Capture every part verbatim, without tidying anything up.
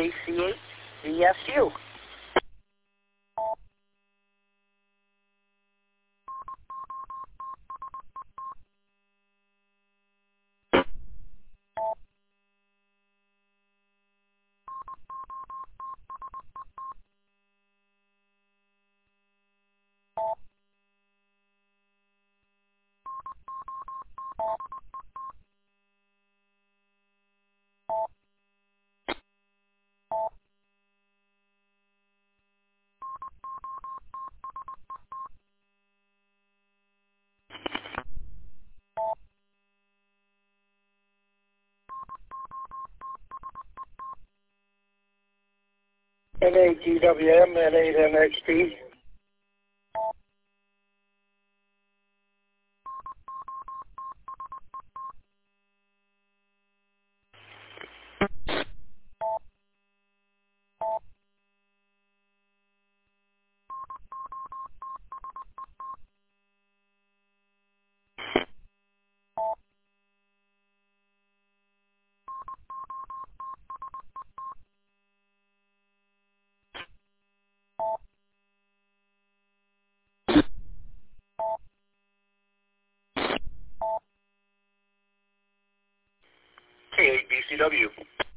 A C H V S U. N A G W M N eight N X P. K eight B C W.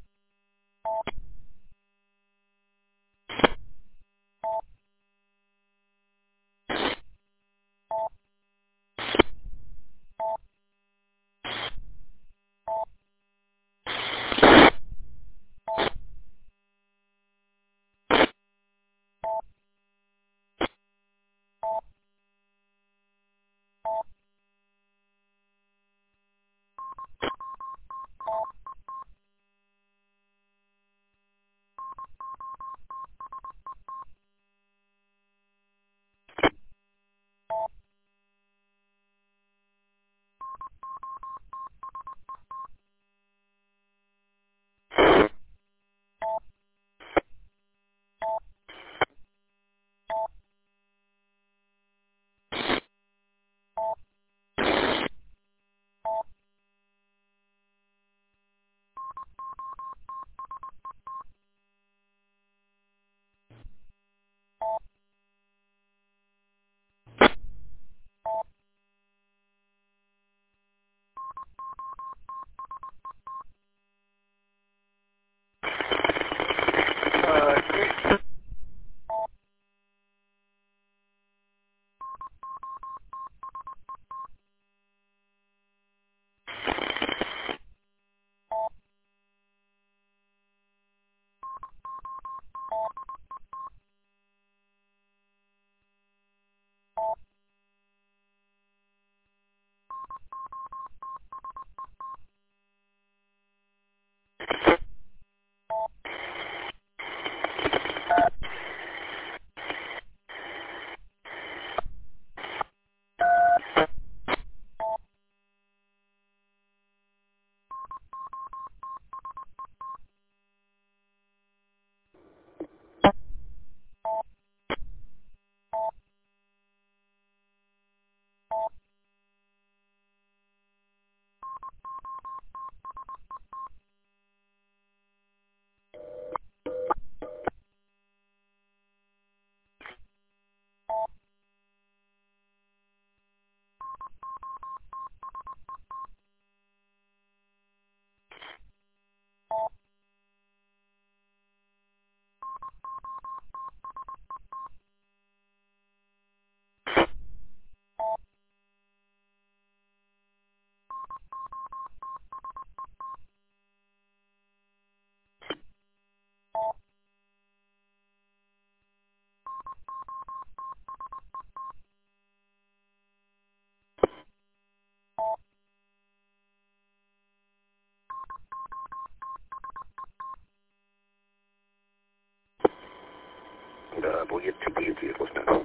Да, будет теплее вкусно.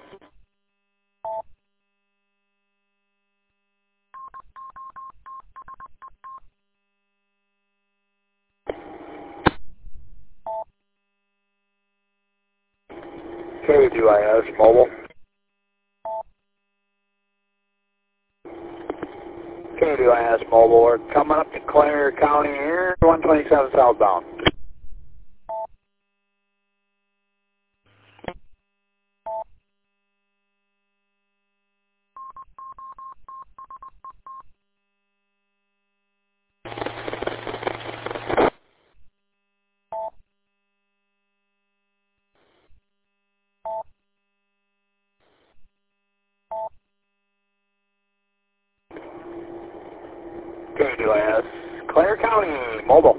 K two I S mobile. K two I S mobile. We're coming up to Clare County here, one twenty-seven southbound. Clare County, mobile.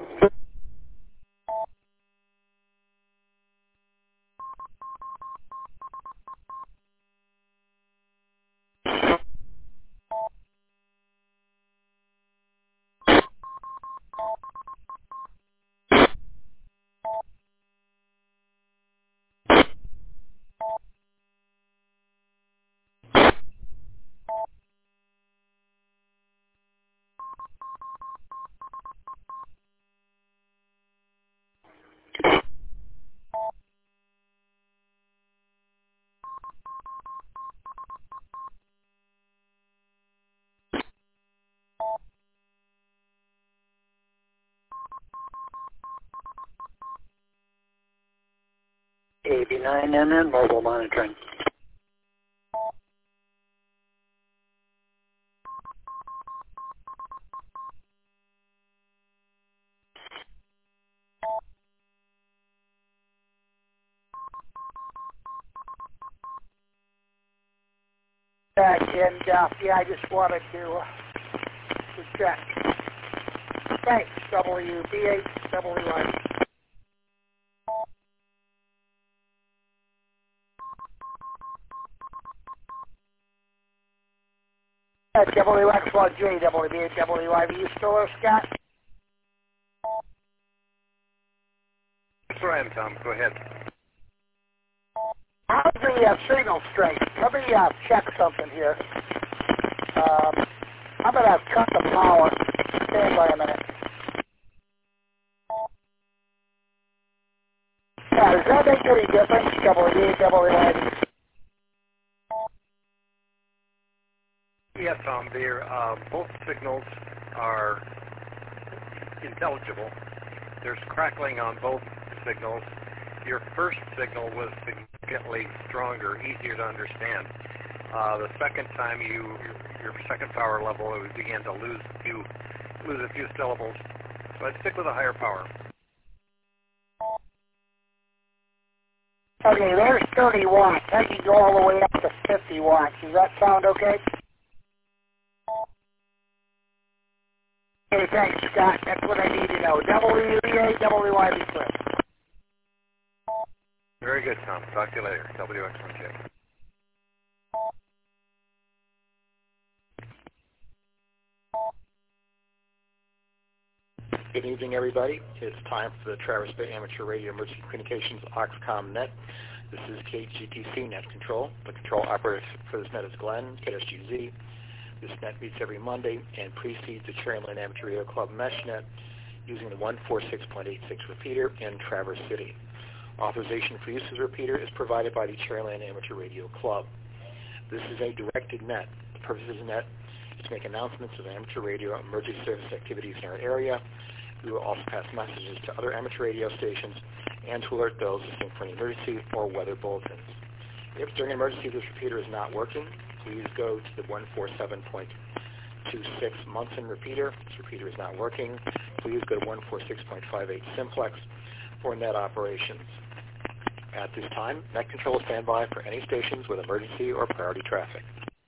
A B nine N N, mobile monitoring. Back and uh, yeah, I just wanted to, uh, to check. Thanks, W B H W I. Uh, W X one J, W B H W I V, you still there, Scott? That's where I am, Tom. Go ahead. How's the uh, signal strength? Let me uh, check something here. Um, I'm going to cut the power. Stand by a minute. Yeah, does that make any difference? W B H W I V. Yeah, Tom. They're, uh, both signals are intelligible. There's crackling on both signals. Your first signal was significantly stronger, easier to understand. Uh, the second time, you your second power level, it began to lose a few lose a few syllables. So I'd stick with a higher power. Okay, there's thirty watts. I can go all the way up to fifty watts. Does that sound okay? Okay, thanks, Scott. That's what I need to know. W B A W I V clear. Very good, Tom. Talk to you later. W X one J. Good evening, everybody. It's time for the Traverse Bay Amateur Radio Emergency Communications Oxcom Net. This is K G T C Net Control. The control operator for this net is Glenn, K S G Z. This net meets every Monday and precedes the Cherryland Amateur Radio Club Mesh Net using the one forty-six point eight six repeater in Traverse City. Authorization for use as a repeater is provided by the Cherryland Amateur Radio Club. This is a directed net. The purpose of the net is to make announcements of amateur radio emergency service activities in our area. We will also pass messages to other amateur radio stations and to alert those listening for an emergency or weather bulletins. If during an emergency this repeater is not working, please go to the one forty-seven point two six Munson repeater. This repeater is not working. Please go to one forty-six point five eight Simplex for net operations. At this time, Net Control will stand by for any stations with emergency or priority traffic.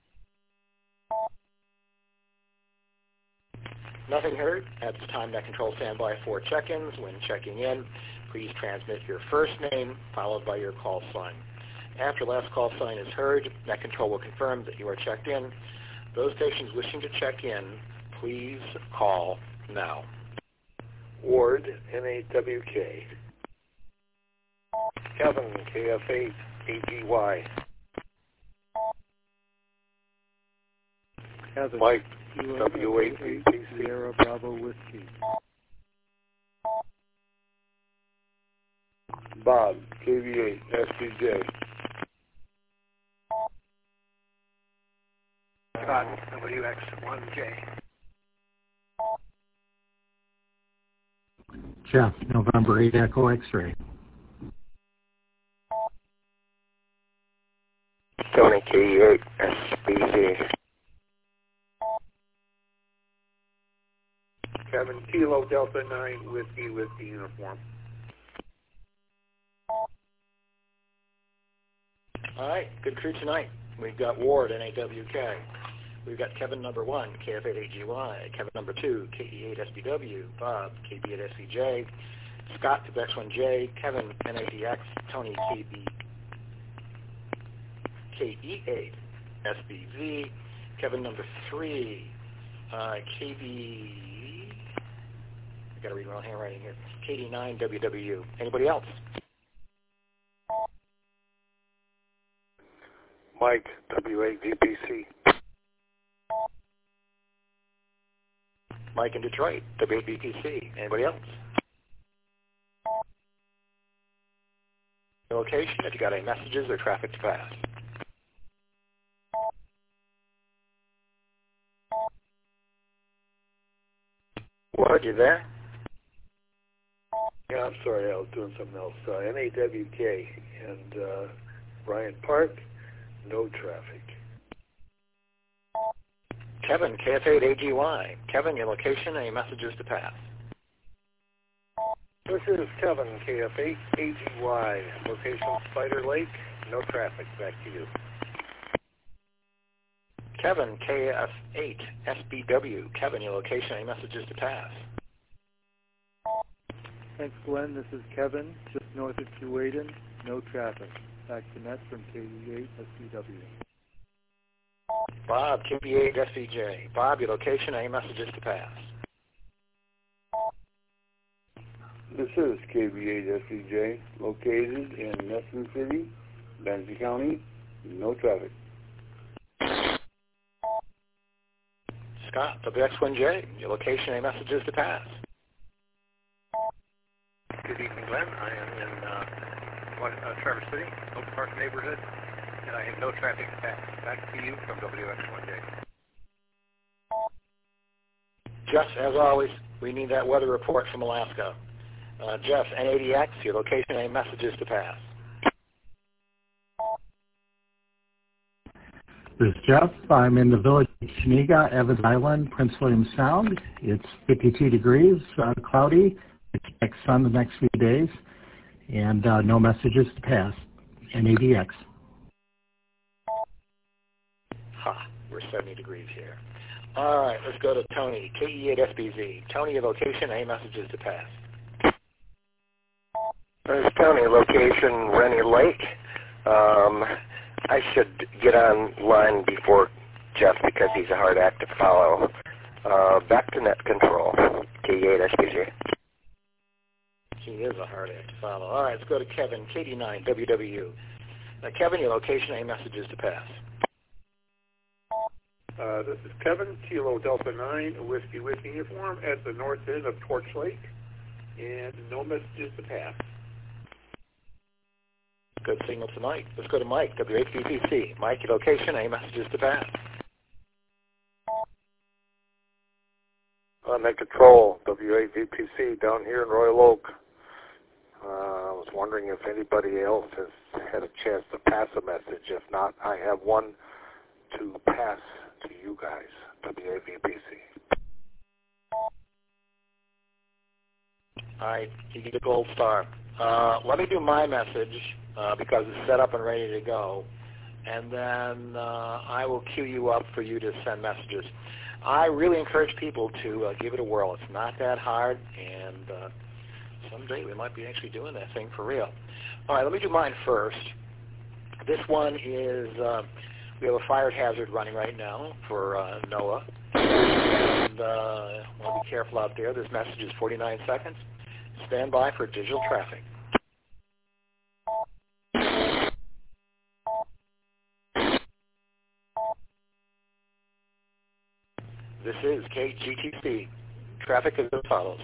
Nothing heard. At this time, Net Control will stand by for check-ins. When checking in, please transmit your first name followed by your call sign. After last call sign is heard, Net Control will confirm that you are checked in. Those stations wishing to check in, please call now. Ward, N A W K. Kevin, K F A A G Y. Kevin, Mike, W A T T C. Sierra Bravo Whiskey. Bob, K V eight S B J. Scott, W X one J. Jeff, November eight Echo X-ray. Tony, K E eight S B Z. Kevin, Kilo Delta nine, Whiskey, Whiskey uniform. All right, good crew tonight. We've got Ward, N A W K. We've got Kevin number one, K F eight A G Y, Kevin number two, K E eight S B W, Bob, K B eight S B J, Scott, W X one J, Kevin, N A D X, Tony, K B, K E eight S B V, Kevin number three, uh, K B, I got to read my own handwriting here, K D nine W W. Anybody else? Mike, W eight V P C. Mike in Detroit, W eight V P C. Anybody else? Location, if you got any messages or traffic to pass. Ward, you there? Yeah, I'm sorry, I was doing something else. Uh, N A W K and uh, Bryant Park, no traffic. Kevin, K F eight A G Y. Kevin, your location, any messages to pass? This is Kevin, K F eight A G Y. Location Spider Lake, no traffic. Back to you. Kevin, K F eight S B W. Kevin, your location, any messages to pass? Thanks, Glenn. This is Kevin, just north of Keewaydin. No traffic. Back to net from K E eight S B W. Bob, K B eight S B J. Bob, your location, any messages to pass? This is K B eight S B J, located in Nesson City, Benzie County, no traffic. Scott, W X one J. Your location, any messages to pass? Good evening, Glenn. I am in uh, what, uh, Traverse City, Oak Park neighborhood, and I have no traffic to pass. Back to you from W X one J. Jeff, as always, we need that weather report from Alaska. Uh, Jeff, N A D X, your location, any messages to pass? This is Jeff. I'm in the village of Chenega, Evans Island, Prince William Sound. It's fifty-two degrees, uh, cloudy. Expect sun the next few days, and uh, no messages to pass. N A D X. Ha, we're seventy degrees here. All right, let's go to Tony, K E eight S B Z. Tony, your location, any messages to pass? This is Tony, location Rennie Lake. Um, I should get online before Jeff because he's a hard act to follow. Uh, back to net control, K E eight S B Z. He is a hard act to follow. All right, let's go to Kevin, K D nine W W. Now, Kevin, your location, any messages to pass? Uh, this is Kevin, Kilo Delta nine, Whiskey Whiskey uniform at the north end of Torch Lake, and no messages to pass. Good signal tonight. Let's go to Mike, W eight V P C. Mike, your location, any messages to pass? Uh, net control, W eight V P C down here in Royal Oak. Uh, I was wondering if anybody else has had a chance to pass a message. If not, I have one to pass to you guys, W eight V P C. All right, you get a gold star. Uh, let me do my message uh, because it's set up and ready to go, and then uh, I will queue you up for you to send messages. I really encourage people to uh, give it a whirl. It's not that hard, and uh, someday we might be actually doing that thing for real. All right, let me do mine first. This one is, uh, we have a fire hazard running right now for uh, NOAA, and uh, want to be careful out there. This message is forty-nine seconds. Stand by for digital traffic. This is K G T C. Traffic is as follows.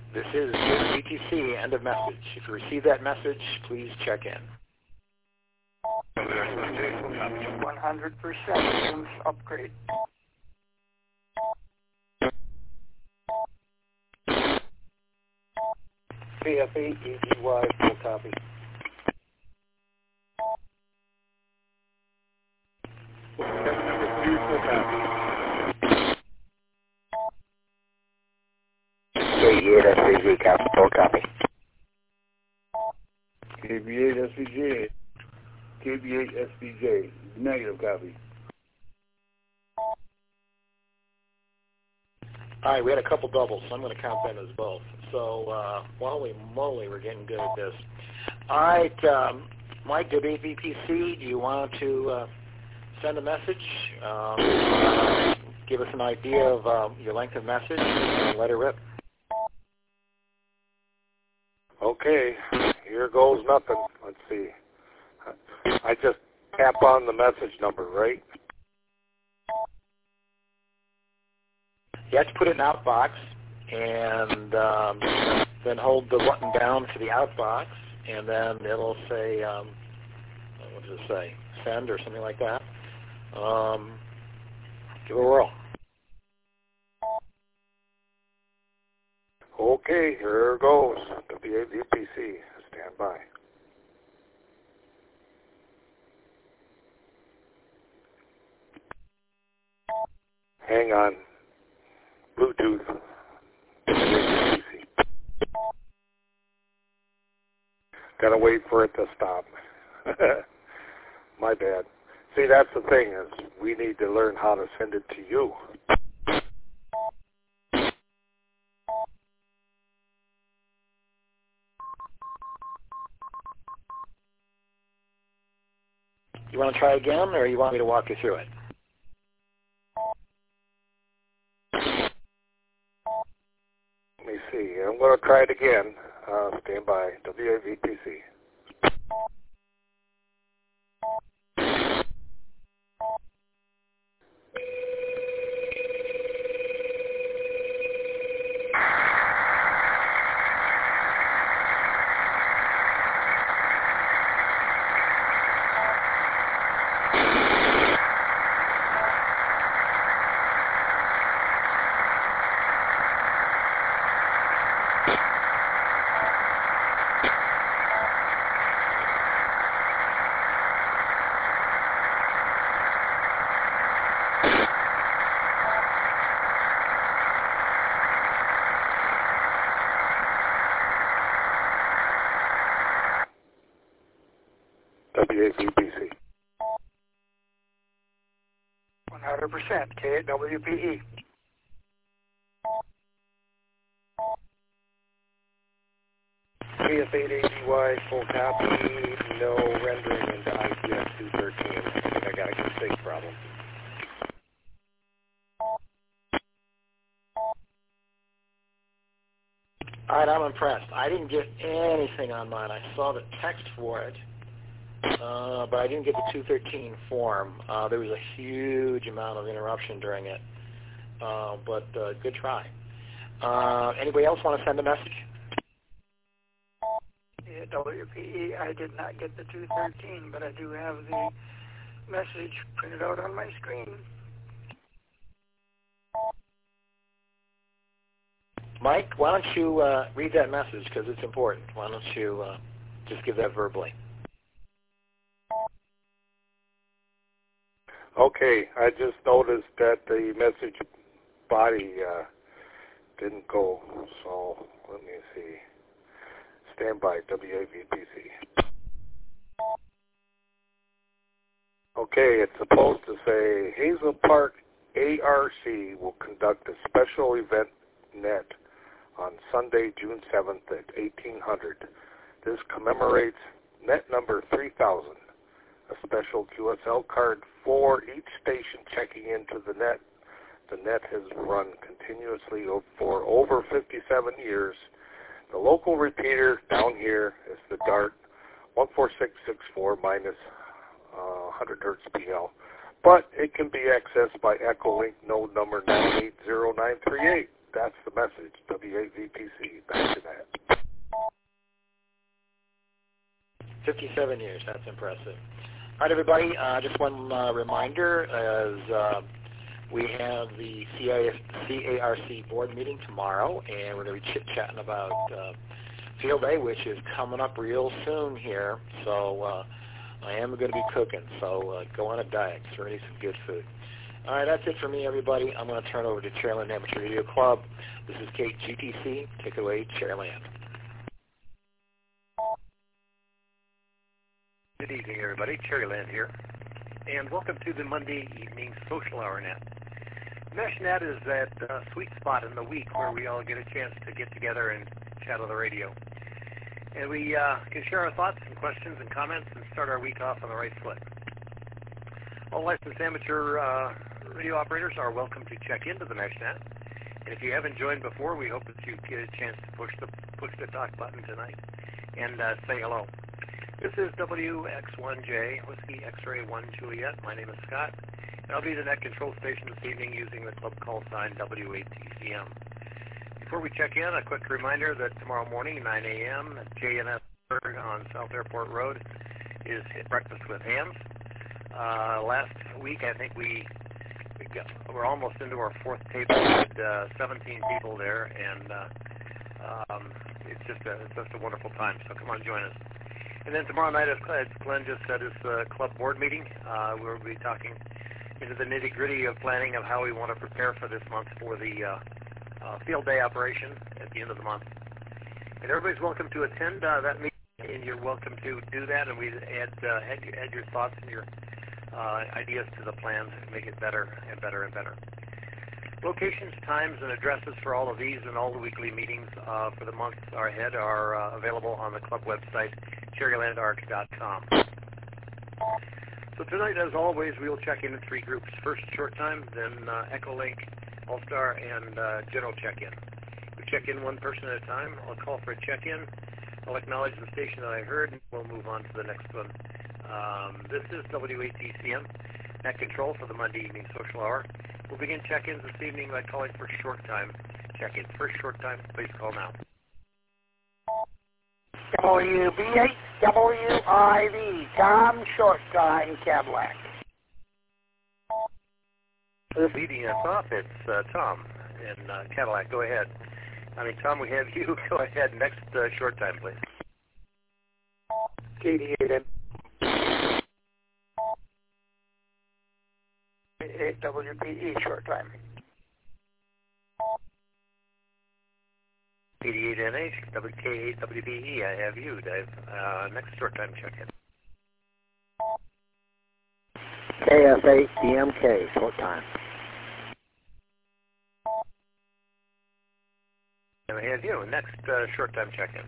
This is G T C, end of message. If you receive that message, please check in. one hundred percent upgrade. P F E, E G Y, full copy. Number two, full copy. K B eight S V G, copy, full copy. K B eight S V J, K B eight S V J, negative copy. All right, we had a couple doubles, so I'm going to count them as both. So, uh, holy moly, we're getting good at this. All right, um, Mike, W A V P C, do you want to uh, send a message? Um, uh, give us an idea of um, your length of message and let it rip. Okay, here goes nothing. Let's see. I just tap on the message number, right? You have to put it in outbox, and um, then hold the button down to the outbox, and then it'll say, um, what does it say, send or something like that. Um, give it a whirl. Okay, here goes. W A V P C, stand by. Hang on. Bluetooth. Gotta wait for it to stop. My bad. See, that's the thing, is we need to learn how to send it to you. You want to try again, or you want me to walk you through it? Let me see. I'm going to try it again. Uh, stand by. W A V P C. W A V P C. one hundred percent K W P E. P F eight A G Y, full copy, no rendering into I P S two thirteen. I think I got a config problem. All right, I'm impressed. I didn't get anything on mine. I saw the text for it, uh, but I didn't get the two thirteen form. Uh, there was a huge amount of interruption during it, uh, but uh, good try. Uh, anybody else want to send a message? Yeah, W P E, I did not get the two thirteen, but I do have the message printed out on my screen. Mike, why don't you uh, read that message, because it's important. Why don't you uh, just give that verbally? Okay, I just noticed that the message body uh, didn't go, so let me see. Stand by, W A V P C. Okay, it's supposed to say Hazel Park A R C will conduct a special event net on Sunday, June seventh at eighteen hundred. This commemorates net number three thousand, a special Q S L card for each station checking into the net. The net has run continuously for over fifty-seven years. The local repeater down here is the DART one four six six four minus uh, one hundred hertz P L, but it can be accessed by Echolink node number nine eight zero nine three eight. that's the message. W A V P C. Back to that. fifty-seven years. That's impressive. All right, everybody. Uh, just one uh, reminder, as uh, we have the C A R C board meeting tomorrow, and we're going to be chit-chatting about uh, Field Day, which is coming up real soon here. So uh, I am going to be cooking. So uh, go on a diet. So we're going to eat some good food. All right, that's it for me, everybody. I'm going to turn over to Chairland Amateur Radio Club. This is K G T C. Take it away, Chairland. Good evening, everybody. Cherryland here, and welcome to the Monday evening social hour net. MeshNet is that uh, sweet spot in the week where we all get a chance to get together and chat on the radio, and we uh, can share our thoughts and questions and comments and start our week off on the right foot. All licensed amateur uh, radio operators are welcome to check into the MeshNet, and if you haven't joined before, we hope that you get a chance to push the push the talk button tonight and uh, say hello. This is W X one J, Whiskey X-Ray one Juliet. My name is Scott, and I'll be the net control station this evening using the club call sign W eight T C M. Before we check in, a quick reminder that tomorrow morning, nine A M, J and S on South Airport Road is Breakfast with Hams. Uh, last week, I think we, we got, we're almost into our fourth tape. We had uh, seventeen people there, and uh, um, it's just a, it's just a wonderful time. So come on, join us. And then tomorrow night, as Glenn just said, is the club board meeting. Uh, we'll be talking into the nitty-gritty of planning of how we want to prepare for this month for the uh, uh, field day operation at the end of the month. And everybody's welcome to attend uh, that meeting, and you're welcome to do that. And we add uh, add, add your thoughts and your uh, ideas to the plan to make it better and better and better. Locations, times, and addresses for all of these and all the weekly meetings uh, for the months are ahead are uh, available on the club website, cherryland arc dot com. So tonight, as always, we'll check in in three groups. First, short time, then uh, Echolink, All-Star, and uh, general check-in. We check in one person at a time. I'll call for a check-in. I'll acknowledge the station that I heard, and we'll move on to the next one. Um, this is W eight T C M, net control for the Monday evening social hour. We'll begin check-ins this evening by calling for short time check-in. First short time, please call now. W B eight W I V, Tom Short Time, Cadillac. Leading us off, it's uh, Tom in uh, Cadillac. Go ahead. I mean, Tom, we have you. Go ahead. Next uh, short time, please. Katie eight W P E, short time. eighty-eight N H, W K eight W B E, I have you, Dave. Uh, next short time check-in. K S eight D M K, short time. And I have you. Next uh, short time check-in.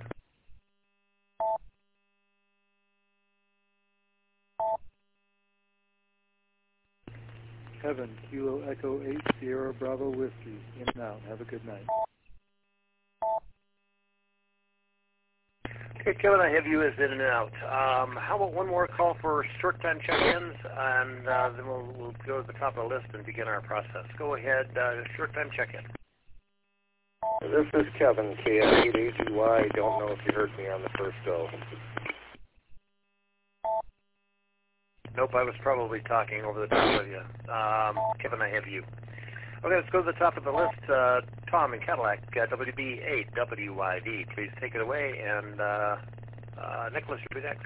Kevin, Kilo Echo eight, Sierra Bravo Whiskey, in and out. Have a good night. Okay, Kevin, I have you as in and out. Um, how about one more call for short-time check-ins, and uh, then we'll, we'll go to the top of the list and begin our process. Go ahead, uh, short-time check-in. This is Kevin, K S eight A G Y. Don't know if you heard me on the first go. Nope, I was probably talking over the top of you. Um, Kevin, I have you. Okay, let's go to the top of the list. Uh, Tom in Cadillac, uh, W B eight W Y D. Please take it away. And uh, uh, Nicholas, you'll be next.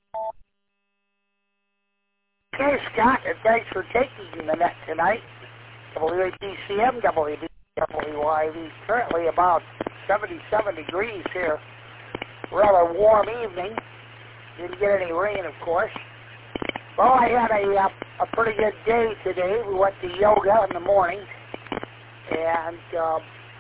Okay, Scott, and thanks for taking the net tonight. W A T C M, W B W Y D, currently about seventy-seven degrees here. Rather warm evening. Didn't get any rain, of course. Well, I had a, uh, a pretty good day today. We went to yoga in the morning and uh,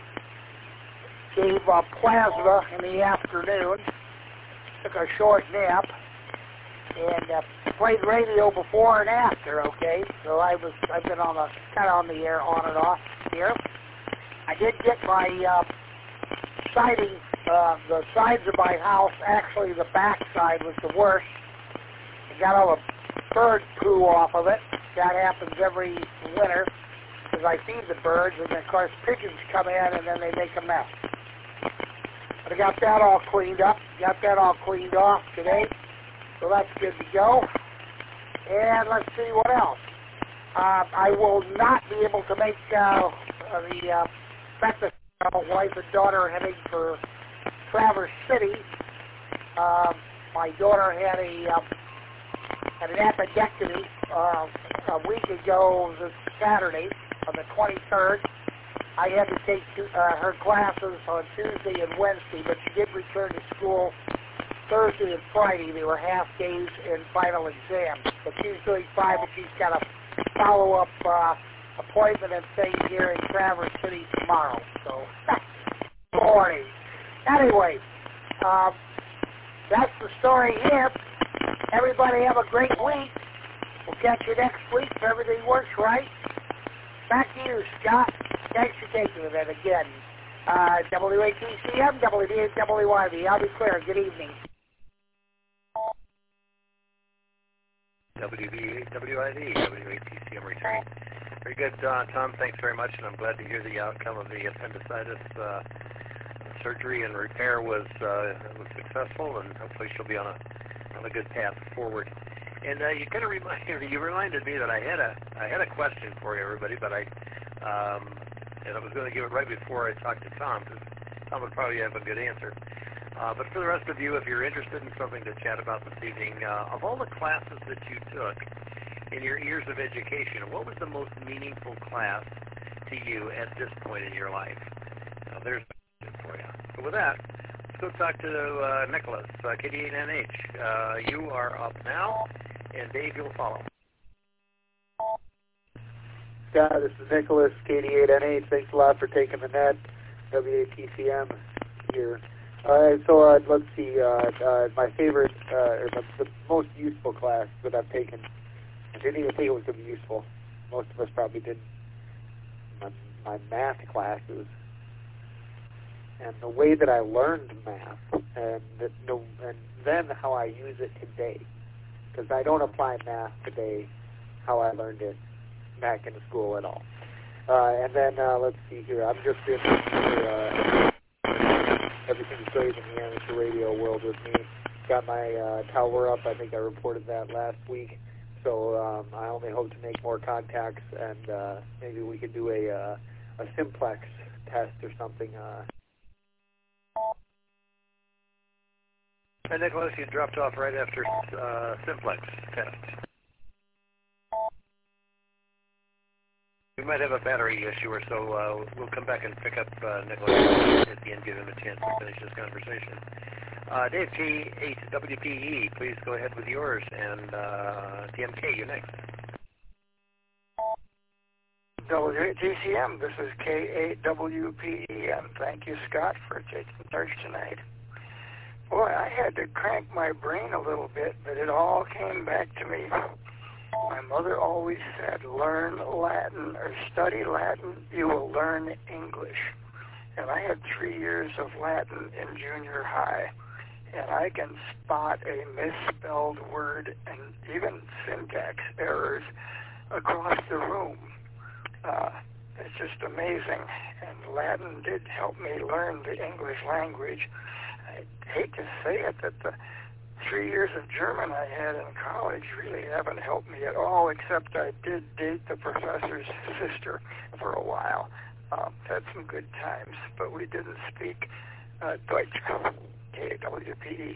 gave uh, plasma in the afternoon. Took a short nap and uh, played radio before and after. Okay, so I was I've been on the kind of on the air on and off here. I did get my uh, siding, uh, the sides of my house. Actually, the back side was the worst. I got all the bird poo off of it. That happens every winter. because I feed the birds, and of course pigeons come in and then they make a mess. But I got that all cleaned up, got that all cleaned off today, so that's good to go. And let's see what else. Uh, I will not be able to make uh, the uh, breakfast. My wife and daughter are heading for Traverse City. Uh, my daughter had a uh, had an appendectomy uh, a week ago this Saturday on the twenty-third. I had to take uh, her classes on Tuesday and Wednesday, but she did return to school Thursday and Friday. They were half days and final exams. But she's doing fine, but she's got a follow-up uh, appointment and thing here in Traverse City tomorrow. So, boring. Anyway, um, that's the story here. Everybody have a great week. We'll catch you next week if everything works right. Back to you, Scott. Thanks for taking it again. Uh, W A T C M, W D W Y V. I'll be clear. Good evening. W B A W I V, W A T C M returning. Very good, uh, Tom. Thanks very much, and I'm glad to hear the outcome of the appendicitis uh, surgery and repair was uh, was successful, and hopefully she'll be on a on a good path forward. And uh, you kind of remind you reminded me that I had a I had a question for you, everybody, but I um, and I was going to give it right before I talked to Tom, because Tom would probably have a good answer. Uh, but for the rest of you, if you're interested in something to chat about this evening, uh, of all the classes that you took in your years of education, what was the most meaningful class to you at this point in your life? Now, there's a question for you. So with that, let's go talk to uh, Nicholas, uh, K D eight N H. Uh, you are up now, and Dave, you'll follow. Scott, this is Nicholas, K D eight N H. Thanks a lot for taking the net. W A T C M here. Uh, so uh, let's see, uh, uh, my favorite, uh, or the, the most useful class that I've taken, I didn't even think it was going to be useful. Most of us probably didn't. My, my math classes, and the way that I learned math, and, the, the, and then how I use it today. Because I don't apply math today how I learned it back in school at all. Uh, and then, uh, let's see here, I'm just in uh, everything's great in the amateur radio world with me. Got my uh, tower up. I think I reported that last week. So um, I only hope to make more contacts, and uh, maybe we could do a uh, a simplex test or something. Uh. And Nicholas, you dropped off right after uh, simplex test. We might have a battery issue or so. Uh, we'll come back and pick up uh, Nicholas at the end, give him a chance to finish this conversation. Uh, Dave, G eight W P E, please go ahead with yours, and uh, T M K, you're next. W A T C M, this is K eight W P E, and thank you, Scott, for taking charge tonight. Boy, I had to crank my brain a little bit, but it all came back to me. My mother always said, learn Latin or study Latin, you will learn English. And I had three years of Latin in junior high, and I can spot a misspelled word and even syntax errors across the room. Uh, it's just amazing. And Latin did help me learn the English language. I hate to say it, that the three years of German I had in college really haven't helped me at all, except I did date the professor's sister for a while. Um, had some good times, but we didn't speak uh, Deutsch, K W P E.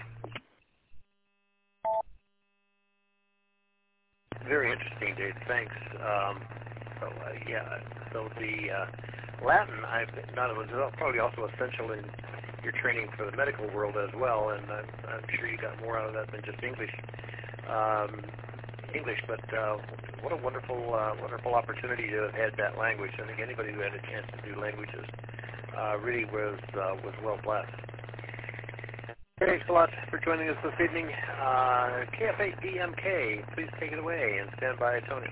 Very interesting, Dave. Thanks. Um, so, uh, yeah, so the uh, Latin, I've not it was probably also essential in your training for the medical world as well, and I'm, I'm sure you got more out of that than just English. Um, English, but uh, what a wonderful, uh, wonderful opportunity to have had that language. I think anybody who had a chance to do languages uh, really was uh, was well blessed. Thanks a lot for joining us this evening. Uh, K F eight D M K, please take it away and stand by, Tony.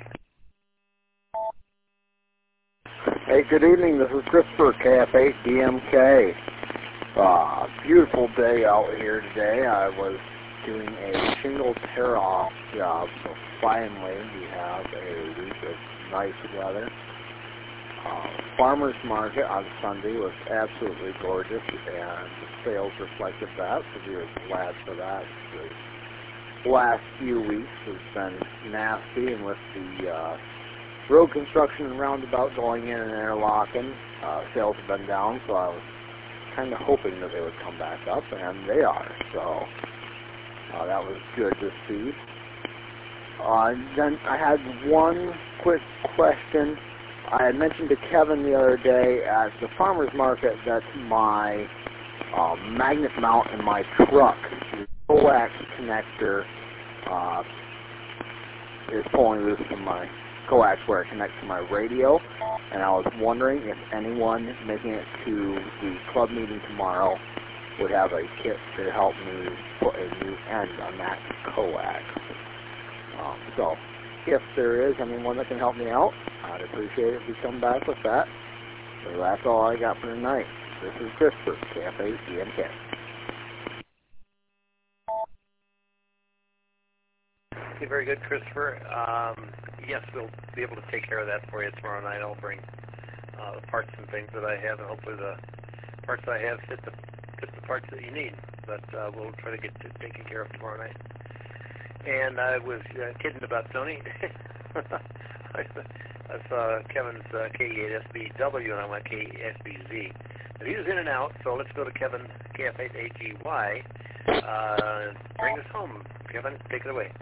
Hey, good evening. This is Christopher, K F eight D M K. Uh, beautiful day out here today. I was doing a shingle tear-off job, so finally we have a week of nice weather. uh, farmer's market on Sunday was absolutely gorgeous, and the sales reflected that, so we were glad for that. The last few weeks has been nasty, and with the uh, road construction and roundabout going in and interlocking, uh, sales have been down, so I was kind of hoping that they would come back up, and they are, so uh, that was good to see. Uh, then I had one quick question. I had mentioned to Kevin the other day at the farmer's market that my uh, magnet mount in my truck, the coax connector, uh, is pulling loose from my coax where it connects to my radio, and I was wondering if anyone making it to the club meeting tomorrow would have a kit to help me put a new end on that coax. Um, so, if there is anyone that can help me out, I'd appreciate it if you come back with that. So that's all I got for tonight. This is Christopher, K F eight D M K. Okay, very good, Christopher. Um, yes, we'll be able to take care of that for you tomorrow night. I'll bring uh, the parts and things that I have, and hopefully the parts I have fit the, fit the parts that you need. But uh, we'll try to get it taken care of tomorrow night. And I was uh, kidding about Tony. I, I saw Kevin's uh, K E eight S B W, and I went K E eight S B Z. But he was in and out, so let's go to Kevin, K F eight A G Y. Uh, bring us home. Kevin, take it away.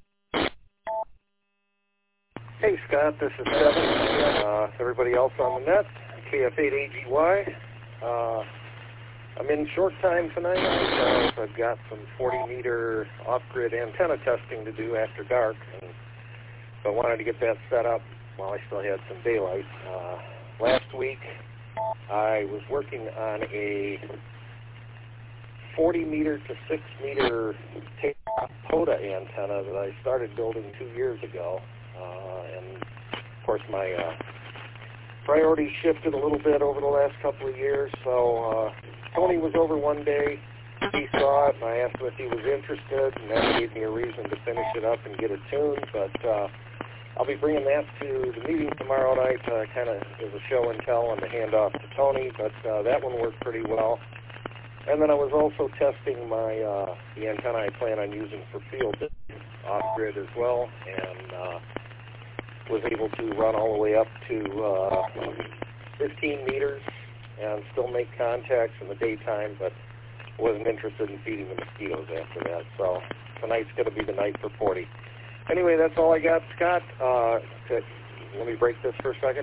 Hey, Scott, this is Kevin. Uh, everybody else on the net, K F eight A G Y. Uh, I'm in short time tonight. Uh, I've got some forty meter off-grid antenna testing to do after dark, and so I wanted to get that set up while I still had some daylight. Uh, last week, I was working on a forty meter to six meter tape-top POTA antenna that I started building two years ago, uh, and of course my uh, priorities shifted a little bit over the last couple of years, so uh, Tony was over one day, he saw it, and I asked him if he was interested, and that gave me a reason to finish it up and get it tuned, but uh, I'll be bringing that to the meeting tomorrow night, uh, kind of as a show and tell and a handoff to Tony, but uh, that one worked pretty well. And then I was also testing my uh, the antenna I plan on using for field off-grid as well, and uh, was able to run all the way up to uh, fifteen meters and still make contacts in the daytime, but wasn't interested in feeding the mosquitoes after that. So tonight's going to be the night for forty. Anyway, that's all I got, Scott. Uh, let me break this for a second.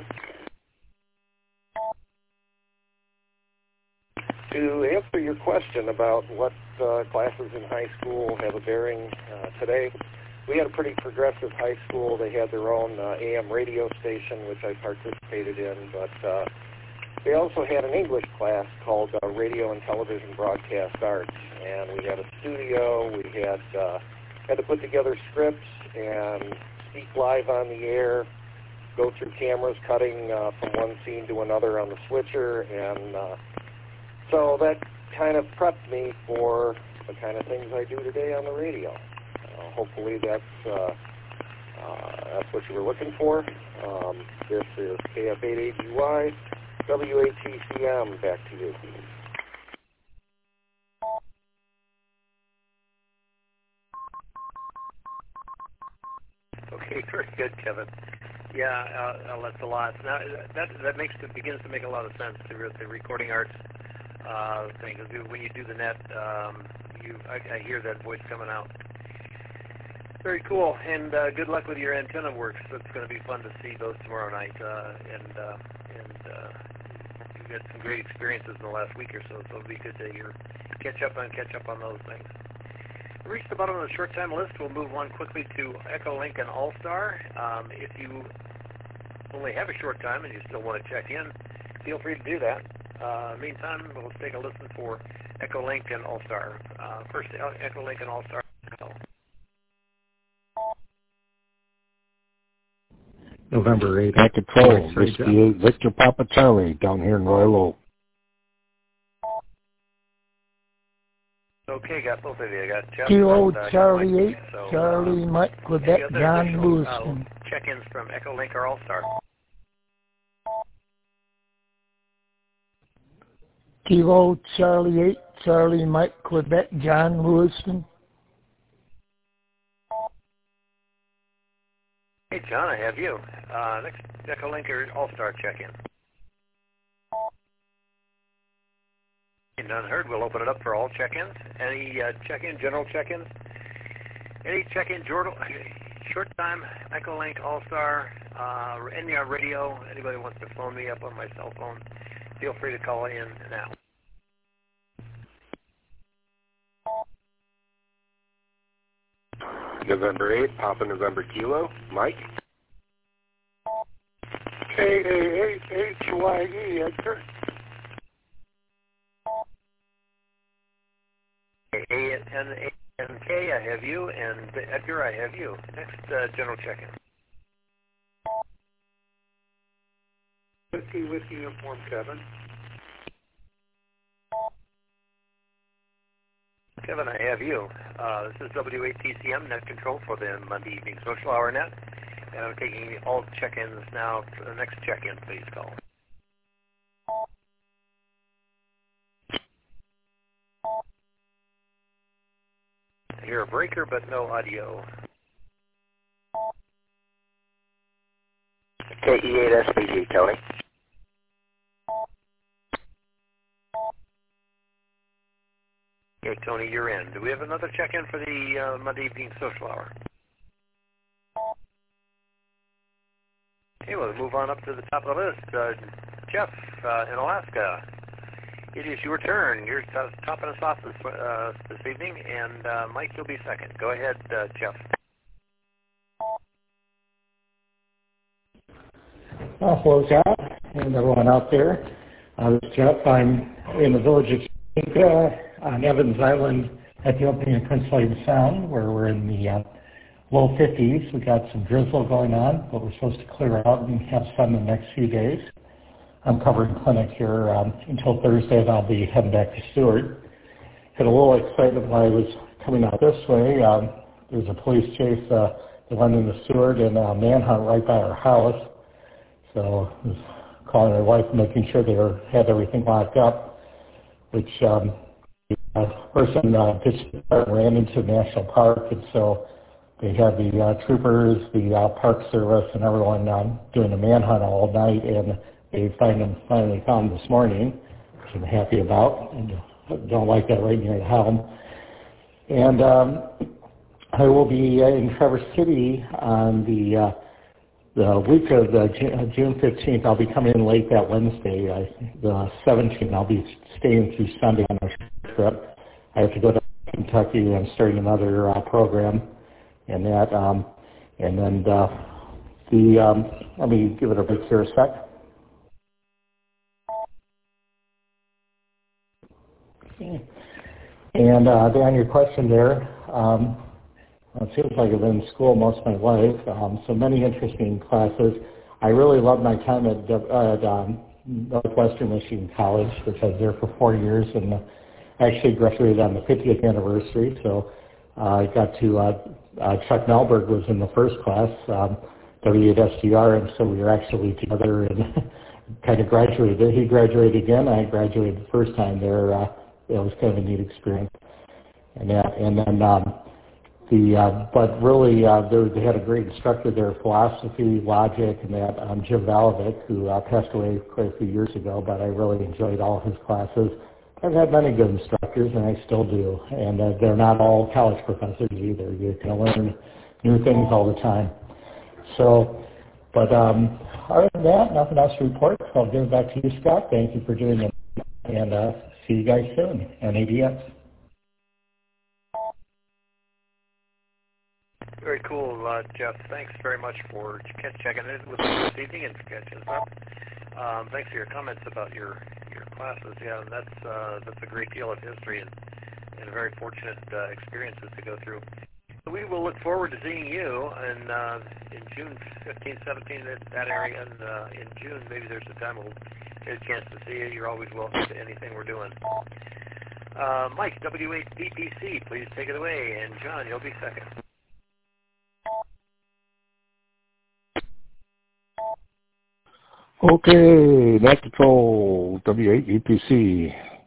To answer your question about what uh, classes in high school have a bearing uh, today, we had a pretty progressive high school. They had their own uh, A M radio station, which I participated in, but uh, they also had an English class called uh, Radio and Television Broadcast Arts, and we had a studio. We had uh, had to put together scripts and speak live on the air, go through cameras, cutting uh, from one scene to another on the switcher, and uh, so that kind of prepped me for the kind of things I do today on the radio. Uh, hopefully that's uh, uh, that's what you were looking for. Um, this is K F eight A G Y, W A T C M, back to you. Okay, very good, Kevin. Yeah, uh, uh, that's a lot. Now that that makes it begins to make a lot of sense. The, the recording arts uh, thing. Because when you do the net, um, you I, I hear that voice coming out. Very cool, and uh, good luck with your antenna works. It's going to be fun to see those tomorrow night, uh, and uh, and uh, you've had some great experiences in the last week or so. So it'll be good to hear catch up on catch up on those things. We reached the bottom of the short time list. We'll move on quickly to Echolink and All-Star. Um, if you only have a short time and you still want to check in, feel free to do that. Uh, meantime, we'll take a listen for Echolink and All-Star. Uh, first, Echolink and All-Star. November eighth. At control, Whiskey eight, Victor Papa Charlie, down here in Royal Oak. Okay, got both of you. I got Jeff Kilo and, uh, Charlie Mike. eight, So, Charlie uh, Mike Quebec any other John additional, Lewis. uh, check-ins from Echolink or All-Star? Kilo Charlie eight, Charlie Mike Quebec, John Lewiston. Hey, John, I have you. Uh, next Echo Linker All-Star check-in. None heard. We'll open it up for all check-ins. Any uh, check-in, general check-ins? Any check-in, Jordan? Short time, Echo Link All-Star, uh, N R Radio. Anybody wants to phone me up on my cell phone, feel free to call in now. November eighth, Papa November Kilo, Mike. K A eight H Y E, Edgar. A N N K, I have you, and Edgar, I have you. Next uh, general check-in. Whiskey, Whiskey Uniform, Kevin. Kevin, I have you. Uh, this is W A T C M Net Control for the Monday Evening Social Hour Net, and I'm taking all check-ins now. For the next check-in, please call. I hear a breaker, but no audio. K E eight S B G, Tony. Okay, Tony, you're in. Do we have another check-in for the uh, Monday Evening Social Hour? Okay, we'll move on up to the top of the list. Uh, Jeff uh, in Alaska. It is your turn. You're uh, topping us off this, uh, this evening, and uh, Mike, you'll be second. Go ahead, uh, Jeff. Uh, hello, Scott, and everyone out there. Uh, this is Jeff. I'm in the village of Chica on Evans Island at the opening of Prince William Sound, where we're in the uh, low fifties. We got some drizzle going on, but we're supposed to clear out and have sun in the next few days. I'm covering clinic here um, until Thursday, and I'll be heading back to Seward. Had a little excitement when I was coming out this way. Um, there was a police chase uh, that went into Seward and a manhunt right by our house. So I was calling my wife, making sure they were, had everything locked up, which um, the uh, person uh, just ran into the national park, and so they had the uh, troopers, the uh, park service, and everyone um, doing a manhunt all night, and they find them, finally found them this morning, which I'm happy about, and don't like that right near the helm. And um, I will be uh, in Traverse City on the uh, the week of the June fifteenth. I'll be coming in late that Wednesday, I, the seventeenth. I'll be staying through Sunday on a trip. I have to go to Kentucky. I'm starting another uh, program, and that, um, and then uh, the um, let me give it a break here a sec. And uh, to answer your question there, um, it seems like I've been in school most of my life, um, so many interesting classes. I really loved my time at, at um, Northwestern Michigan College, which I was there for four years, and actually graduated on the fiftieth anniversary. So uh, I got to, uh, uh, Chuck Melberg was in the first class, um, W eight S G R, and so we were actually together and kind of graduated. He graduated again. I graduated the first time there. Uh, it was kind of a neat experience. And that, and then um, the, uh, but really, uh, there, they had a great instructor there, philosophy, logic, and that, um, Jim Valavic, who uh, passed away quite a few years ago, but I really enjoyed all his classes. I've had many good instructors, and I still do, and uh, they're not all college professors either. You can learn new things all the time. So, but um, other than that, nothing else to report, so I'll give it back to you, Scott. Thank you for doing it, and uh, see you guys soon on A D S. Very cool, uh, Jeff. Thanks very much for checking in with us this evening and for catching us up. Um, thanks for your comments about your, your classes. Yeah, that's uh, that's a great deal of history and, and very fortunate uh, experiences to go through. We will look forward to seeing you in uh, in June fifteenth, seventeenth, that, that area, and uh, in June maybe there's a time we'll get a chance to see you. You're always welcome to anything we're doing. Uh, Mike, W eight B P C, please take it away, and John, you'll be second. Okay, Net Control, W eight E P C.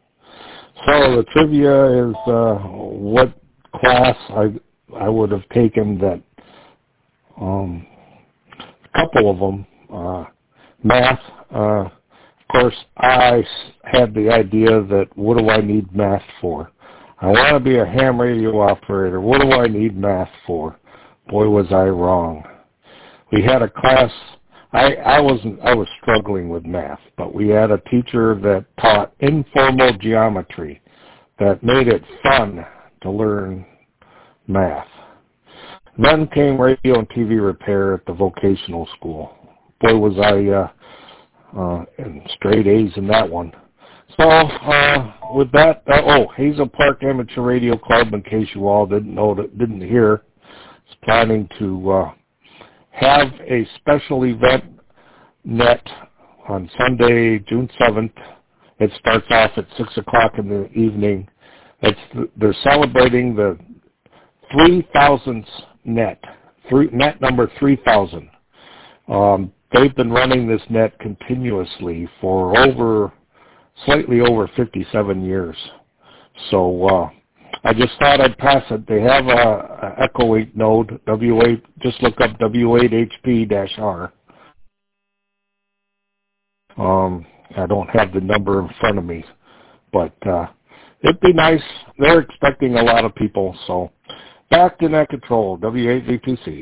So the trivia is uh, what class I I would have taken that. Um, a couple of them, uh, math. Uh, of course, I had the idea that what do I need math for? I want to be a ham radio operator. What do I need math for? Boy, was I wrong. We had a class. I, I wasn't. I was struggling with math, but we had a teacher that taught informal geometry that made it fun to learn math. Then came radio and T V repair at the vocational school. Boy, was I uh, uh, in straight A's in that one. So uh, with that, uh, oh, Hazel Park Amateur Radio Club, in case you all didn't know, didn't hear, is planning to uh, have a special event net on Sunday, June seventh. It starts off at six o'clock in the evening. It's they're celebrating the three thousandth net, three, net number three thousand. Um, they've been running this net continuously for over, slightly over fifty-seven years. So uh, I just thought I'd pass it. They have a, a Echo eight node, W eight, just look up W eight H P R. Um, I don't have the number in front of me, but uh, it'd be nice. They're expecting a lot of people, so back to net control, W eight V P C.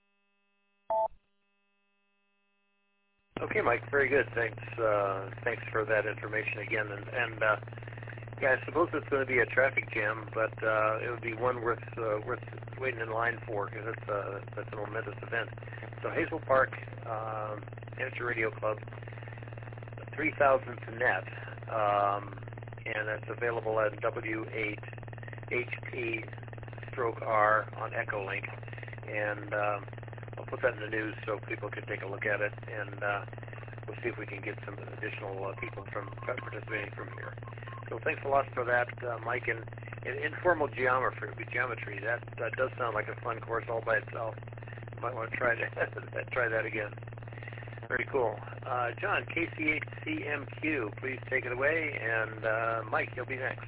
Okay, Mike, very good. Thanks uh, thanks for that information again. And, and uh, yeah, I suppose it's going to be a traffic jam, but uh, it would be one worth uh, worth waiting in line for because it's, uh, it's a momentous event. So Hazel Park uh, Amateur Radio Club, three thousandth net, um, and it's available at W eight H P R on Echolink, and um, I'll put that in the news so people can take a look at it, and uh, we'll see if we can get some additional uh, people from participating from here. So thanks a lot for that, uh, Mike. And, and informal geometry, geometry that, that does sound like a fun course all by itself. You might want to try that, try that again. Very cool. Uh, John, K C H C M Q, please take it away. And uh, Mike, you'll be next.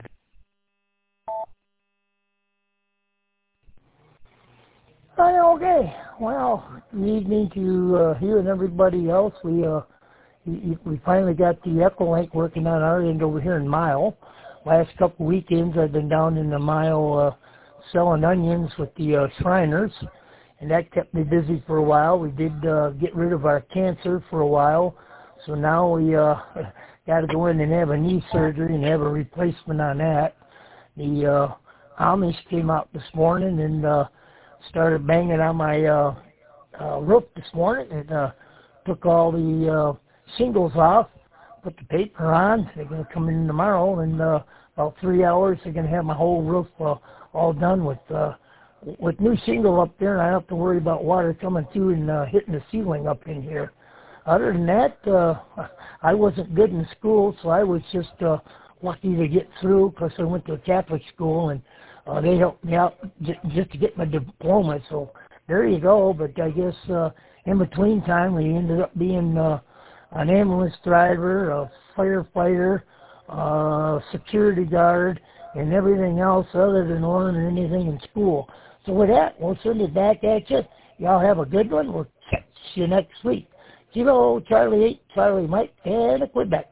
Hi, okay. Well, good evening to uh, you and everybody else. We uh, we, we finally got the Echolink working on our end over here in Mile. Last couple weekends, I've been down in the Mile uh, selling onions with the uh, Shriners, and that kept me busy for a while. We did uh, get rid of our cancer for a while, so now we uh, got to go in and have a knee surgery and have a replacement on that. The uh, Amish came out this morning and uh, started banging on my uh, uh, roof this morning and uh, took all the uh, shingles off, put the paper on. They're going to come in tomorrow, and uh, about three hours they're going to have my whole roof uh, all done with uh, with new shingle up there, and I don't have to worry about water coming through and uh, hitting the ceiling up in here. Other than that, uh, I wasn't good in school, so I was just uh, lucky to get through because I went to a Catholic school, and Uh, they helped me out j- just to get my diploma, so there you go. But I guess uh, in between time, we ended up being uh, an ambulance driver, a firefighter, uh, security guard, and everything else other than learning anything in school. So with that, we'll send it back at you. Y'all have a good one. We'll catch you next week. Kilo Charlie eight, Charlie Mike, and a Quebec.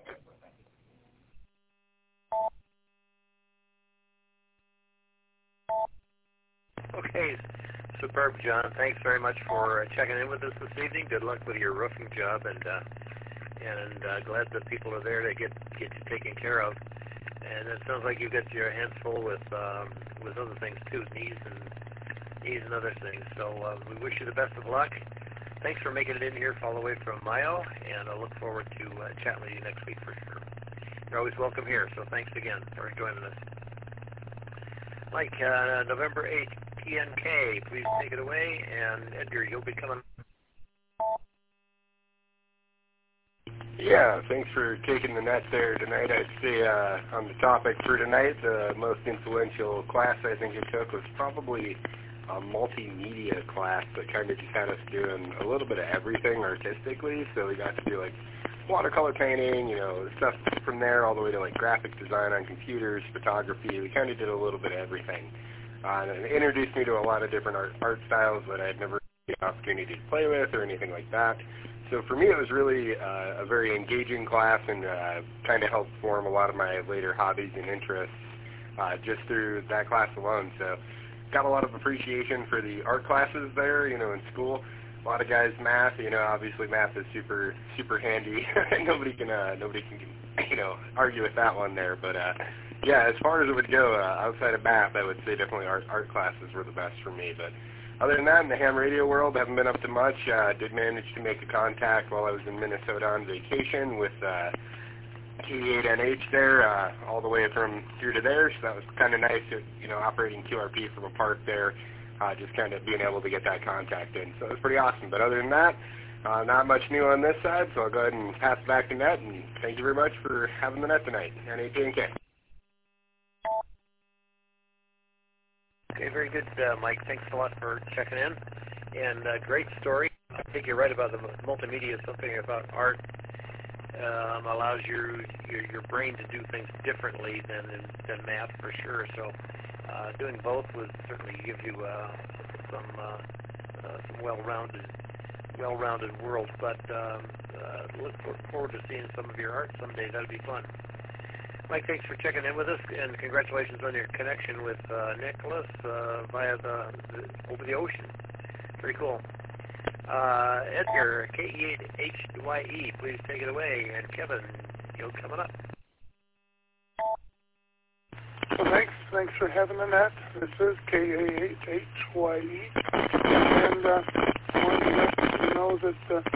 Okay, superb, John. Thanks very much for checking in with us this evening. Good luck with your roofing job, and uh, and uh, glad that people are there to get get you taken care of. And it sounds like you got your hands full with um, with other things too, knees and knees and other things. So uh, we wish you the best of luck. Thanks for making it in here all the way from Mayo, and I look forward to uh, chatting with you next week for sure. You're always welcome here, so thanks again for joining us. Mike, uh, November eighth, P N K, please take it away, and Edgar, you'll be coming. Yeah, thanks for taking the net there tonight. I'd say uh, on the topic for tonight, the most influential class I think it took was probably a multimedia class that kind of just had us doing a little bit of everything artistically. So we got to do like watercolor painting, you know, stuff from there all the way to like graphic design on computers, photography. We kind of did a little bit of everything. Uh, and it introduced me to a lot of different art, art styles that I had never had the opportunity to play with or anything like that. So for me, it was really uh, a very engaging class, and uh, kind of helped form a lot of my later hobbies and interests uh, just through that class alone. So got a lot of appreciation for the art classes there, you know, in school. A lot of guys math, you know, obviously math is super super handy. nobody can uh, nobody can you know argue with that one there. But uh, yeah, as far as it would go uh, outside of math, I would say definitely art art classes were the best for me. But other than that, in the ham radio world, I haven't been up to much. Uh, did manage to make a contact while I was in Minnesota on vacation with uh, K D eight N H there, uh, all the way from here to there. So that was kind of nice, you know, operating Q R P from a park there. Uh, just kind of being able to get that contact in. So it was pretty awesome. But other than that, uh, not much new on this side, so I'll go ahead and pass it back to Net, and thank you very much for having the Net tonight. N A T and K. Okay, very good, uh, Mike. Thanks a lot for checking in. And uh, great story. I think you're right about the multimedia, something about art um, allows your, your your brain to do things differently than than math for sure. So uh, doing both would certainly give you uh, some uh, uh, some well-rounded well-rounded world. But um, uh, look forward to seeing some of your art someday. That'd be fun. Mike, thanks for checking in with us, and congratulations on your connection with uh, Nicholas uh, via the, the over the ocean. Pretty cool. Uh, Edgar, K E eight H Y E, please take it away. And Kevin, you're coming up. Well, thanks. Thanks for having the Net. This is K A eight H Y E. And uh, I wanted to let you know that uh,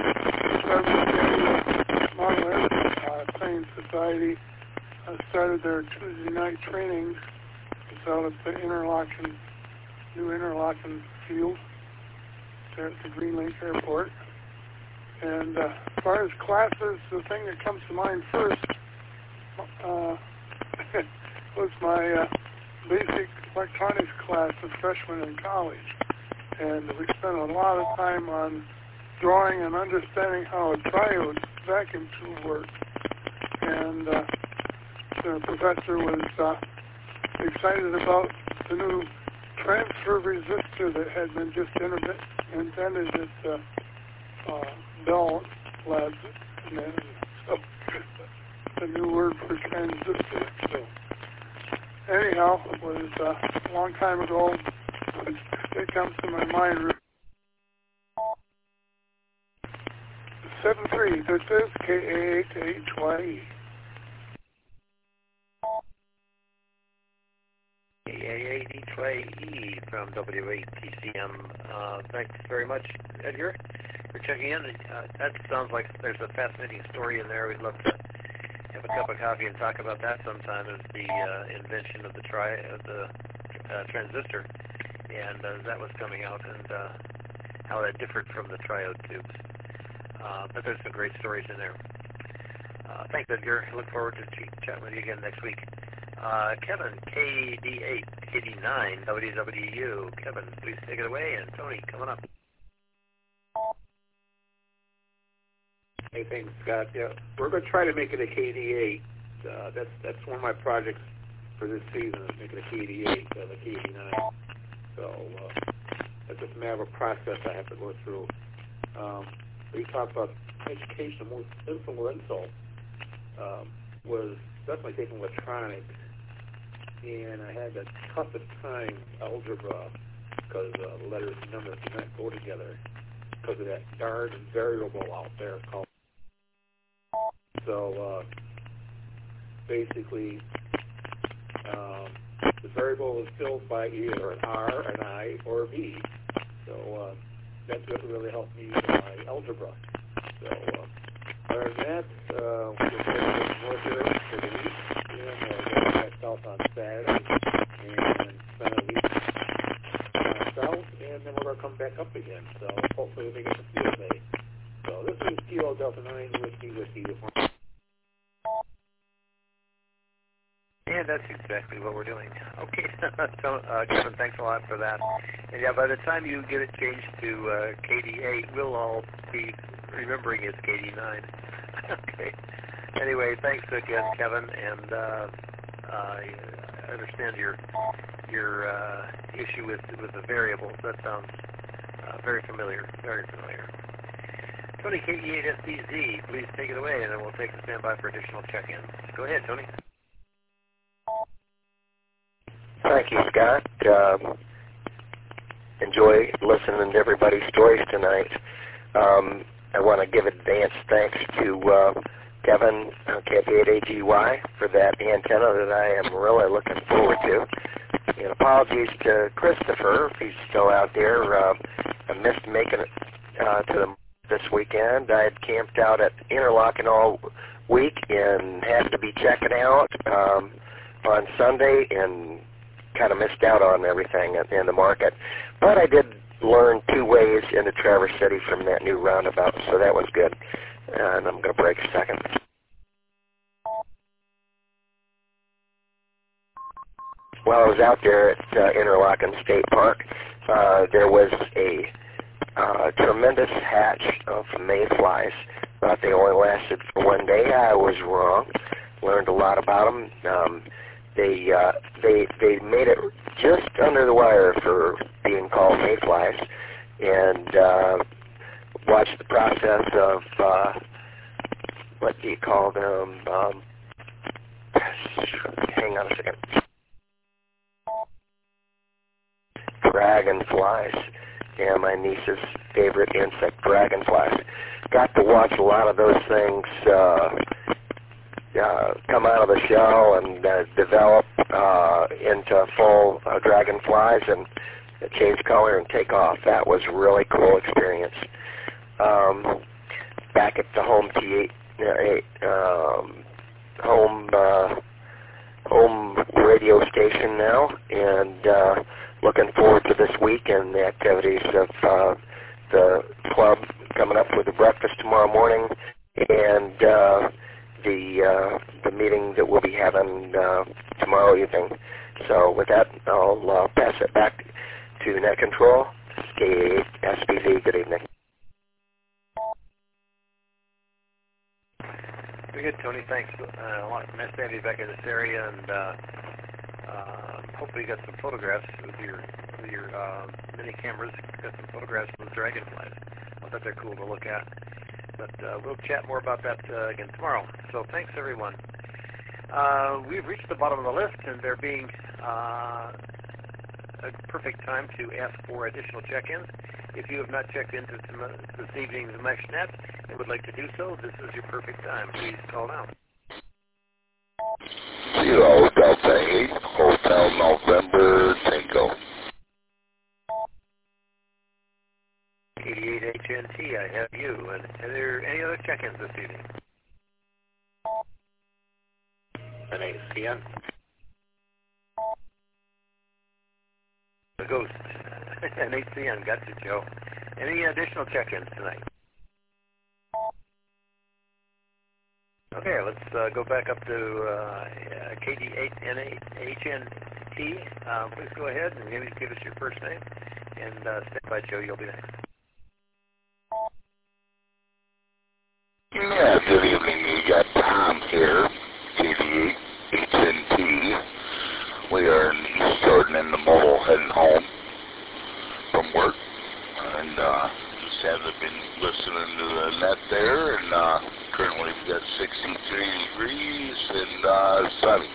the Monolith uh, Training Society uh, started their Tuesday night trainings. It's out at the Interlaken, new Interlaken field there at the Green Lake Airport. And uh, as far as classes, the thing that comes to mind first uh, was my uh, basic electronics class as freshman in college. And we spent a lot of time on drawing and understanding how a triode vacuum tube worked. And uh, the professor was uh, excited about the new transfer resistor that had been just inter- invented at uh, uh, Bell Labs. And so the new word for transistor. So anyhow, it was uh, a long time ago. It comes to my mind. seven three, this is K A eight H Y E. K A eight H Y E from W A T C M. Uh, thanks very much, Edgar, for checking in. Uh, that sounds like there's a fascinating story in there. We'd love to have a cup of coffee and talk about that sometime, as the uh, invention of the tri of the uh, transistor, and uh, that was coming out, and uh, how that differed from the triode tubes. Uh, but there's some great stories in there. Uh, thanks, Edgar. Look forward to ch- chatting with you again next week. Uh, Kevin, K D eight, K D nine, W W U. Kevin, please take it away. And Tony, coming up. Hey, thanks, Scott. Yeah, we're going to try to make it a K D eight. Uh, that's that's one of my projects for this season, is making a K D eight, uh, the K D nine. So uh, that's just a matter of a process I have to go through. Um, we talked about education. The most influential um, was definitely taking electronics, and I had the toughest time algebra because uh, letters and numbers do not go together because of that darn variable out there called. So uh, basically, um, the variable is filled by either an R, an I, or a V. So uh, that doesn't really help me with my algebra. So uh, other than that, uh, we're going to work here for the week, and uh, we're back south on Saturday, and spend a week uh, south, and then we're going to come back up again. So hopefully we get the field day. So this is Kilo Delta nine Whiskey Whiskey. And that's exactly what we're doing. Okay, so, uh, Kevin, thanks a lot for that. And yeah, by the time you get it changed to uh, K D eight, we'll all be remembering it's K D nine. Okay. Anyway, thanks again, Kevin, and uh, uh, I understand your your uh, issue with with the variables. That sounds uh, very familiar, very familiar. Tony, K E eight S B Z, please take it away, and then we'll take the standby for additional check-ins. Go ahead, Tony. Thank you, Scott. Um, enjoy listening to everybody's stories tonight. Um, I want to give advance thanks to uh, Kevin, uh, K F eight A G Y, for that antenna that I am really looking forward to. And apologies to Christopher, if he's still out there. Uh, I missed making it uh, to the this weekend. I had camped out at Interlochen all week and had to be checking out um, on Sunday and kind of missed out on everything in the market. But I did learn two ways into Traverse City from that new roundabout, so that was good. And I'm going to break a second. While I was out there at uh, Interlochen State Park, uh, there was a uh, tremendous hatch of mayflies. Thought they only lasted for one day. I was wrong. Learned a lot about them. Um, they uh, they they made it just under the wire for being called mayflies, and uh, watched the process of uh, what do you call them? Um, hang on a second. Dragonflies. Yeah, my niece's favorite insect, dragonflies. Got to watch a lot of those things uh, uh, come out of the shell and uh, develop uh, into full uh, dragonflies and change color and take off. That was a really cool experience. Um, back at the home T eight, um, home uh, home radio station now, and uh, looking forward to this week and the activities of uh, the club coming up with the breakfast tomorrow morning, and uh, the uh, the meeting that we'll be having uh, tomorrow evening. So with that, I'll uh, pass it back to Net Control, K eight S B Z. Good evening. Very good, Tony. Thanks. Uh, a lot nice to have you back in this area, and uh, uh, hopefully you got some photographs with your with your uh, mini cameras. Got some photographs of the dragonflies. I thought they're cool to look at. But uh, we'll chat more about that uh, again tomorrow. So thanks, everyone. Uh, we've reached the bottom of the list, and there being uh, a perfect time to ask for additional check-ins. If you have not checked into this evening's MeshNet and would like to do so, this is your perfect time. Please call now. Zero Delta eight, Hotel November, Tango. eighty-eight H N T, I have you. And are there any other check-ins this evening? N eight C N. The ghost. N eight C N, got you, Joe. Any additional check-ins tonight? Okay, let's uh, go back up to uh, K D eight N eight H N T. Uh, please go ahead and maybe give us your first name. And uh, stand by, Joe, you'll be next. Yeah, good evening. You got Tom here, K D eight H N T. We are in East Jordan in the mall heading home from work. And uh, just haven't been listening to the net there. And uh, currently we've got sixty-three degrees and uh, sunny.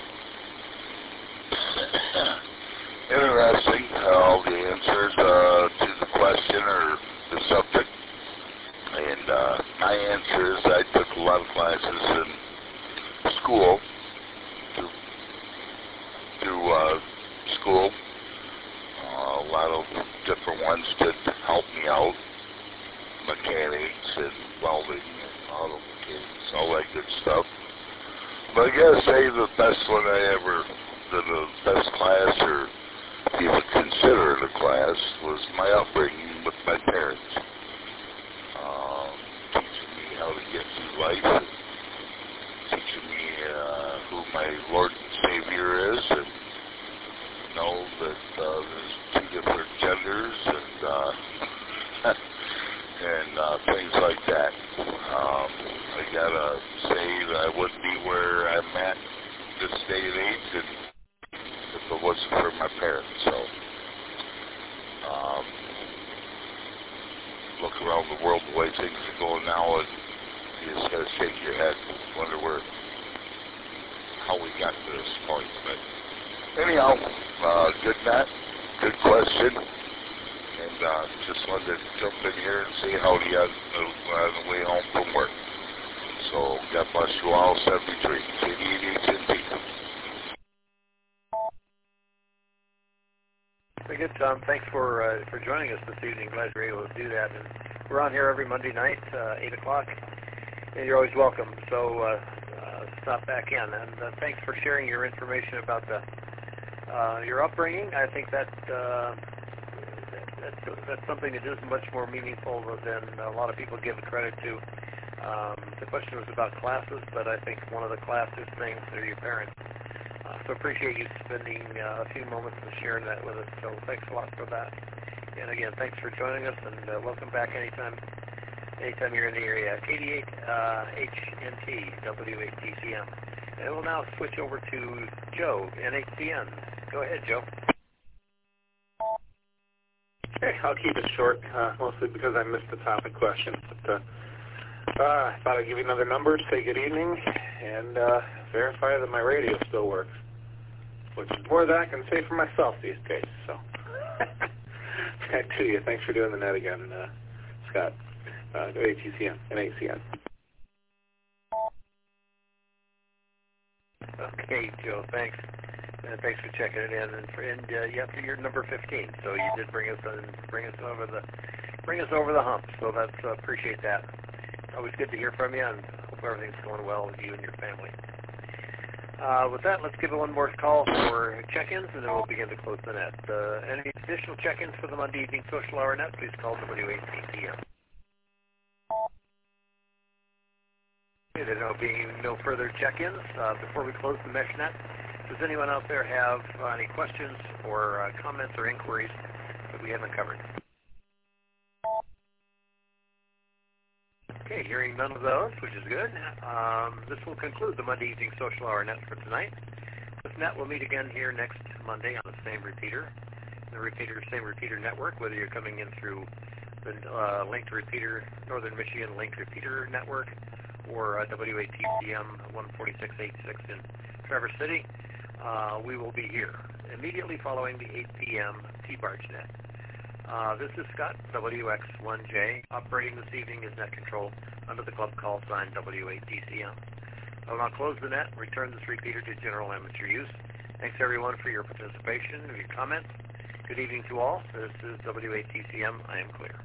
Interesting, all the answers uh, to the question or the subject. And uh, my answer is I took a lot of classes in school, through, through uh, school, uh, a lot of different ones to help me out, mechanics and welding and auto mechanics, all that good stuff. But I gotta say the best one I ever, the, the best class or even consider it a class was my upbringing with my parents. Um, teaching me how to get through life, teaching me uh, who my Lord and Savior is, and know that uh, there's two different genders and uh, and uh, things like that. Um, I got a wasn't for my parents. So, um, look around the world the way things are going now, and you just gotta shake your head and wonder where, how we got to this point. But anyhow, uh, good Matt, good question, and uh, just wanted to jump in here and say howdy on the, on the way home from work. So God bless you all. seventy-three, K D eighty-eight N T. Very good, Tom. Thanks for uh, for joining us this evening. Glad you're able to do that. And we're on here every Monday night, uh, eight o'clock, and you're always welcome. So uh, uh, stop back in. And uh, thanks for sharing your information about the uh, your upbringing. I think that, uh, that that's, that's something that is much more meaningful than a lot of people give credit to. Um, the question was about classes, but I think one of the classes things are your parents. Uh, so appreciate you spending uh, a few moments and sharing that with us. So thanks a lot for that. And again, thanks for joining us, and uh, welcome back anytime anytime you're in the area. K D eight uh, H N T, W eight T C M. And we'll now switch over to Joe, N H C N. Go ahead, Joe. Okay, I'll keep it short, uh, mostly because I missed the topic question. But, uh, uh, I thought I'd give you another number, say good evening, and uh, verify that my radio still works, which is more than I can say for myself these days. So, back to you. Thanks for doing the net again, uh, Scott. Uh, A T C M and A C N. Okay, Joe. Thanks. Uh, thanks for checking it in, and, for, and uh, yeah, you're number fifteen. So you did bring us uh, bring us over the bring us over the hump. So that's uh, appreciate that. Always good to hear from you, and hope everything's going well with you and your family. Uh, with that, let's give it one more call for check-ins, and then we'll begin to close the net. Uh, any additional check-ins for the Monday Evening Social Hour net, please call W eight T C M. Okay, there no being no further check-ins. Uh, before we close the mesh net, does anyone out there have uh, any questions or uh, comments or inquiries that we haven't covered? Okay, hearing none of those, which is good. Um, this will conclude the Monday Evening Social Hour net for tonight. This net will meet again here next Monday on the same repeater, the repeater, same repeater network, whether you're coming in through the uh, linked repeater, Northern Michigan linked repeater network, or uh, W eight T C M one forty-six eighty-six in Traverse City. Uh, we will be here immediately following the eight p m T-Barge net. Uh, this is Scott, W X one J, operating this evening as net control under the club call sign W eight T C M. I will now close the net and return this repeater to general amateur use. Thanks everyone for your participation and your comments. Good evening to all. This is W eight T C M. I am clear.